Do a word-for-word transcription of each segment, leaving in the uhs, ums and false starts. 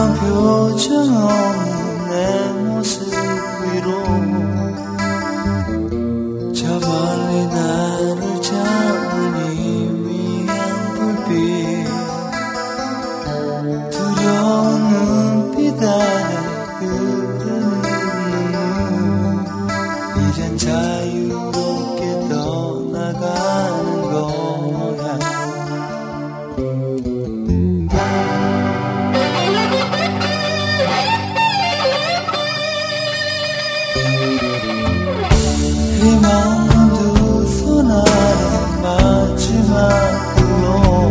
표정 없는 내 모습 위로 저 멀리 나를 잡으니 미안 불빛 두려운 눈빛 안에 흐르는 눈물 이젠 자유롭게 떠나가는 거야. 희망 두 손 아래 마지막으로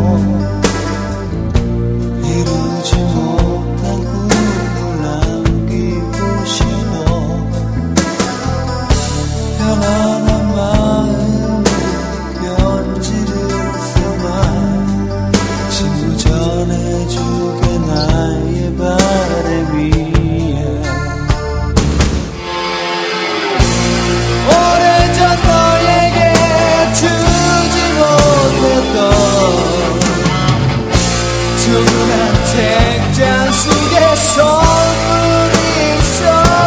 이루지 못한 꿈을 남기고 싶어. 편안한 마음으로 편지를 써놔. 친구 전해주게 나의 바람이야. 오래전 너에게 주지 못했던 조그만 책장 속에 선물이 있어.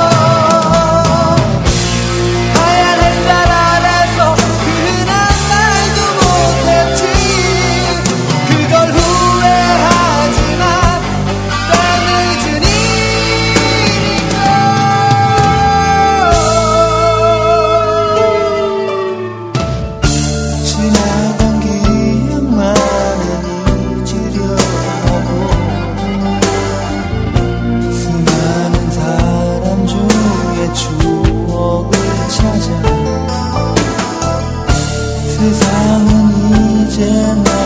하얀 햇살 아래서 그날 말도 못했지. 그걸 후회하지만 난 늦은 일인걸. 지나간 기억만은 잊으려고 수많은 사람 중에 추억을 찾아. 세상은 이제 나